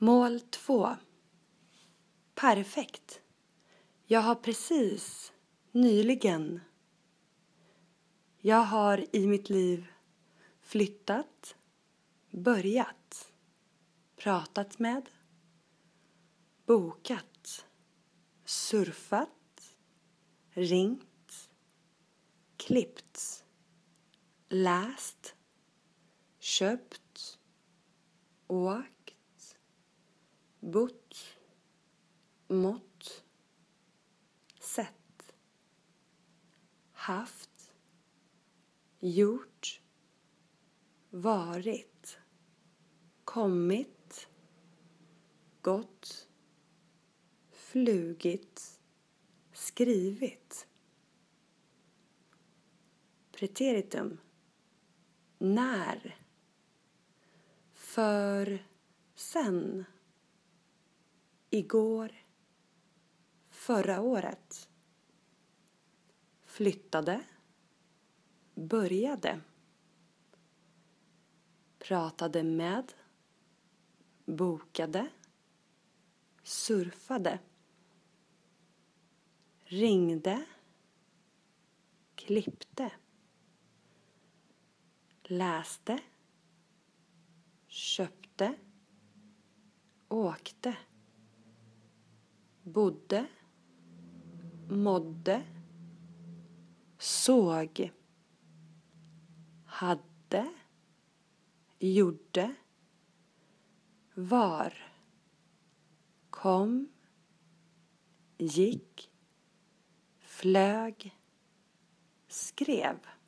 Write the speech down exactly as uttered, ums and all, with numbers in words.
Mål två. Perfekt. Jag har precis, nyligen. Jag har i mitt liv flyttat, börjat, pratat med, bokat, surfat, ringt, klippt, läst, köpt, åkt, bott, mått, sett, haft, gjort, varit, kommit, gått, flugit, skrivit. Preteritum. När. För sen. Igår. Förra året. Flyttade. Började. Pratade med. Bokade. Surfade. Ringde. Klippte. Läste. Köpte. Åkte. Bodde. Mådde. Såg. Hade. Gjorde. Var. Kom. Gick. Flög. Skrev.